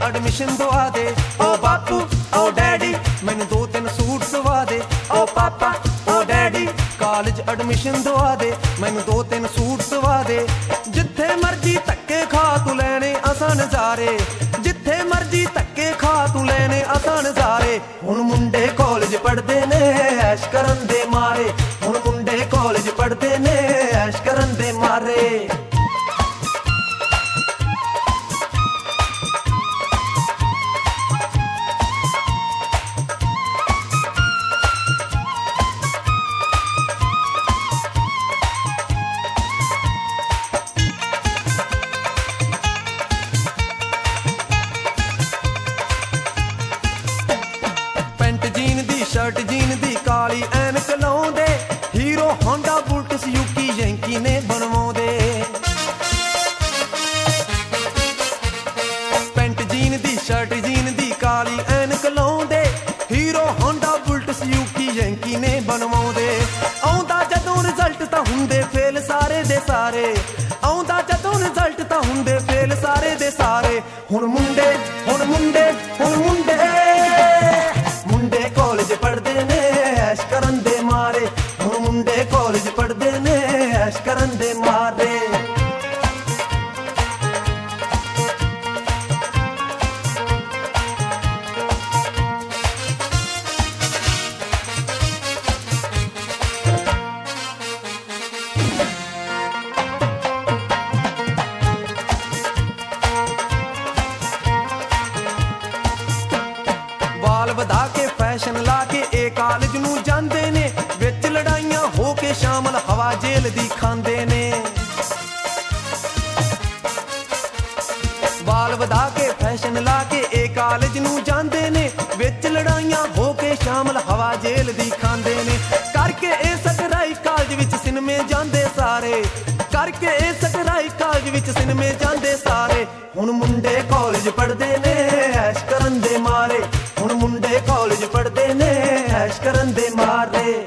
Admission ਦਵਾ ਦੇ। ਓ ਬਾਪੂ ਓ ਡੈਡੀ ਮੈਨੂੰ 2-3 ਸੂਟ ਸਵਾ ਦੇ। ਓ ਪਾਪਾ ਓ ਡੈਡੀ ਕਾਲਜ ਐਡਮਿਸ਼ਨ ਦਵਾ ਦੇ, ਮੈਨੂੰ 2-3 ਸੂਟ ਸਵਾ ਦੇ। ਜਿੱਥੇ ਮਰਜੀ ਧੱਕੇ ਖਾ ਤੂੰ ਲੈਣੇ ਅਸਾਂ ਨਜ਼ਾਰੇ, ਜਿੱਥੇ ਮਰਜੀ ਧੱਕੇ ਖਾ ਤੂੰ ਲੈਣੇ ਅਸਾਂ ਨਜ਼ਾਰੇ। ਹੁਣ ਮੁੰਡੇ ਕਾਲਜ ਪੜ੍ਹਦੇ ਨੇ ਐਸ਼ ਕਰਨ ਦੇ ਮਾਰੇ, ਹੁਣ ਮੁੰਡੇ ਕਾਲਜ ਪੜ੍ਹਦੇ ਨੇ ਐਸ਼ ਕਰਨ ਦੇ ਮਾਰੇ। ਸ਼ਰਟ ਜੀਨ ਦੀ ਕਾਲੀ ਐਨਕ ਲਾਉਂਦੇ, Hero Honda Bullet Suzuki Yankee ਨੇ ਬਣਵਾਉਂਦੇ। ਪੈਂਟ ਜੀਨ ਦੀ ਸ਼ਰਟ ਜੀਨ ਦੀ ਕਾਲੀ ਐਨਕ ਲਾਉਂਦੇ, Hero Honda Bullet Suzuki Yankee ਨੇ ਬਣਵਾਉਂਦੇ। ਆਉਂਦਾ ਜਦੋਂ ਰਿਜ਼ਲਟ ਤਾਂ ਹੁੰਦੇ ਫੇਲ ਸਾਰੇ ਦੇ ਸਾਰੇ, ਆਉਂਦਾ ਜਦੋਂ ਰਿਜ਼ਲਟ ਤਾਂ ਹੁੰਦੇ ਫੇਲ ਸਾਰੇ ਦੇ ਸਾਰੇ। ਹੁਣ ਮੁੰਡੇ ਹੁਣ ਮੁੰਡੇ ਹੁਣ ਮੁੰਡੇ ਮੁੰਡੇ ਕਾਲਜ ਪੜ੍ਹਦੇ ਨੇ ਐਸ਼ ਕਰਨ ਦੇ ਮਾਰੇ, ਹੁਣ ਮੁੰਡੇ ਕਾਲਜ ਪੜ੍ਹਦੇ ਨੇ ਐਸ਼ ਕਰਨ ਦੇ ਮਾਰੇ। ਵਾਲ ਵਧਾ ਕੇ ਫੈਸ਼ਨ ਲਾ ਕੇ ਇਹ ਕਾਲਜ ਨੂੰ ਜਾਂਦੇ ਨੇ, ਵਿੱਚ ਲੜਾਈਆਂ ਹੋ ਕੇ ਸ਼ਾਮਲ ਹਵਾ ਜੇਲ੍ਹ ਦੀ ਖਾਂਦੇ ਨੇ। ਵਾਲ ਵਧਾ ਕੇ ਫੈਸ਼ਨ ਲਾ ਕੇ ਇਹ ਕਾਲਜ ਨੂੰ ਜਾਂਦੇ ਨੇ, ਵਿੱਚ ਲੜਾਈਆਂ ਹੋ ਕੇ ਸ਼ਾਮਲ ਹਵਾ ਜੇਲ੍ਹ ਦੀ ਖਾਂਦੇ ਨੇ। ਕਰਕੇ ਇਹ ਸਕਰਾਈ ਕਾਲਜ ਵਿੱਚ ਸਿਨੇਮੇ ਜਾਂਦੇ ਸਾਰੇ, ਕਰਕੇ ਇਹ ਸਕਰਾਈ ਕਾਲਜ ਵਿੱਚ ਸਿਨੇਮੇ ਜਾਂਦੇ ਸਾਰੇ। ਹੁਣ ਮੁੰਡੇ ਕਾਲਜ ਪੜ੍ਹਦੇ ਨੇ ਐਸ਼ ਕਰਨ ਦੇ ਮਾਰੇ, ਹੁਣ ਮੁੰਡੇ ਕਾਲਜ ਪੜ੍ਹਦੇ ਨੇ ਐਸ਼ ਕਰਨ ਦੇ ਮਾਰੇ।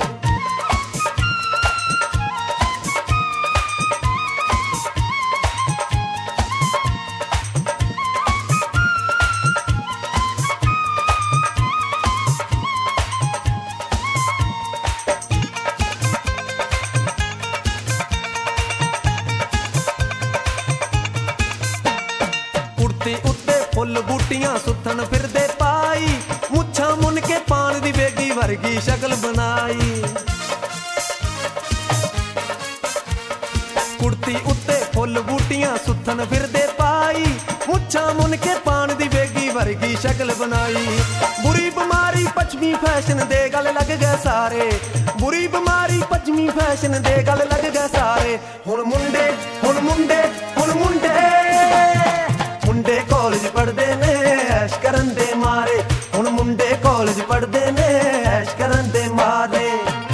ਕੁੜਤੀ ਉੱਤੇ ਫੁੱਲ ਬੂਟੀਆਂ ਸੁੱਥਣ ਫਿਰਦੇ ਪਾਈ, ਮੁੱਛਾਂ ਮੁੰਨ ਕੇ ਪਾਣ ਦੀ ਵੇਗੀ ਵਰਗੀ ਸ਼ਕਲ ਬਣਾਈ। ਕੁੜਤੀ ਉੱਤੇ ਫੁੱਲ ਬੂਟੀਆਂ ਸੁੱਥਣ ਫਿਰਦੇ ਪਾਈ, ਮੁੱਛਾਂ ਮੁੰਨ ਕੇ ਪਾਣ ਦੀ ਵੇਗੀ ਵਰਗੀ ਸ਼ਕਲ ਬਣਾਈ। ਬੁਰੀ ਬਿਮਾਰੀ ਪੱਛਮੀ ਫੈਸ਼ਨ ਦੇ ਗਲ ਲੱਗ ਗਏ ਸਾਰੇ, ਬੁਰੀ ਬਿਮਾਰੀ ਪੱਛਮੀ ਫੈਸ਼ਨ ਦੇ ਗਲ ਲੱਗ ਗਏ ਸਾਰੇ। ਹੁਣ ਮੁੰਡੇ ਹੁਣ ਮੁੰਡੇ ਹੁਣ ਮੁੰਡੇ ਮੁੰਡੇ ਕਾਲਜ ਪੜ੍ਹਦੇ ਨੇ ਐਸ਼ ਕਰਨ ਦੇ ਮਾਰੇ, ਹੁਣ ਮੁੰਡੇ ਕਾਲਜ ਪੜ੍ਹਦੇ ਨੇ ਐਸ਼ ਕਰਨ ਦੇ ਮਾਰੇ।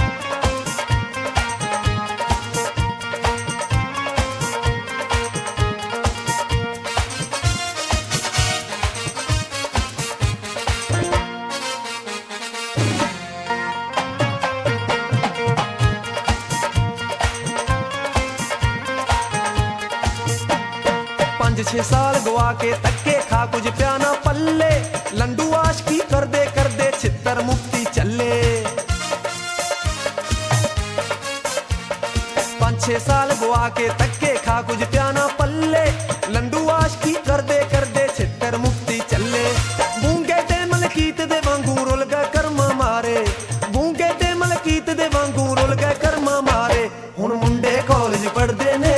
ਪੰਜ 6 ਸਾਲ ਗਵਾ ਕੇ ਧੱਕੇ ਖਾ ਕੁਝ ਪਿਆ ਨਾ ਪੱਲੇ, ਲੰਡੂ ਆਸ਼ਕੀ ਕਰਦੇ ਕਰਦੇ ਛਿੱਤਰ ਮੁਕਤੀ ਚੱਲੇ। 5-6 ਸਾਲ ਗਵਾ ਕੇ ਧੱਕੇ ਖਾ ਕੁਝ ਪਿਆ ਨਾ ਪੱਲੇ, ਲੰਡੂ ਆਸ਼ਕੀ ਕਰਦੇ ਕਰਦੇ ਛਿੱਤਰ ਮੁਕਤੀ ਚੱਲੇ। ਗੂੰਗੇ ਤੇ ਮਲਕੀਤ ਦੇ ਵਾਂਗੂ ਰੁਲ ਗਏ ਕਰਮਾ ਮਾਰੇ, ਗੂੰਗੇ ਤੇ ਮਲਕੀਤ ਦੇ ਵਾਂਗੂ ਰੁਲ ਗਏ ਕਰਮਾ ਮਾਰੇ। ਹੁਣ ਮੁੰਡੇ ਕਾਲਜ ਪੜ੍ਹਦੇ ਨੇ